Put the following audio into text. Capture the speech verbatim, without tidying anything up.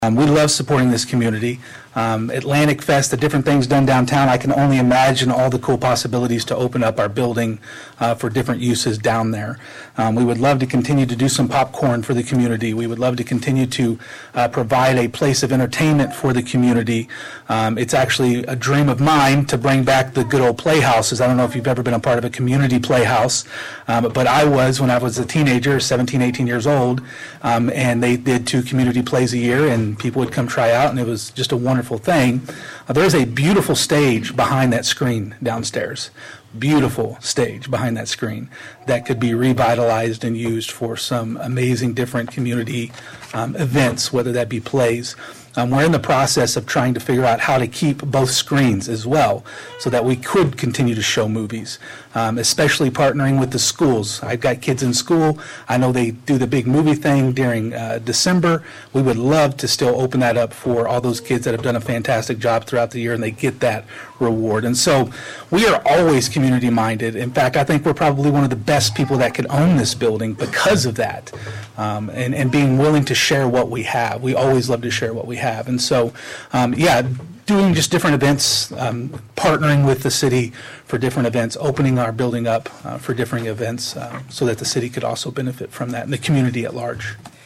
Um, we love supporting this community. Um, Atlantic Fest, the different things done downtown, I can only imagine all the cool possibilities to open up our building uh, for different uses down there. Um, we would love to continue to do some popcorn for the community. We would love to continue to uh, provide a place of entertainment for the community. Um, it's actually a dream of mine to bring back the good old playhouses. I don't know if you've ever been a part of a community playhouse, um, but I was when I was a teenager, seventeen, eighteen years old, um, and they did two community plays a year, and people would come try out, and it was just a wonderful thing. Uh, there's a beautiful stage behind that screen downstairs. Beautiful stage behind that screen that could be revitalized and used for some amazing different community um, events, whether that be plays. Um, we're in the process of trying to figure out how to keep both screens as well so that we could continue to show movies, um, especially partnering with the schools. I've got kids in school. I know they do the big movie thing during uh, December. We would love to still open that up for all those kids that have done a fantastic job throughout the year and they get that reward. And so we are always community minded. In fact, I think we're probably one of the best people that could own this building because of that, um, and, and being willing to share what we have. We always love to share what we have. And so, um, yeah, doing just different events, um, partnering with the city for different events, opening our building up uh, for different events uh, so that the city could also benefit from that and the community at large.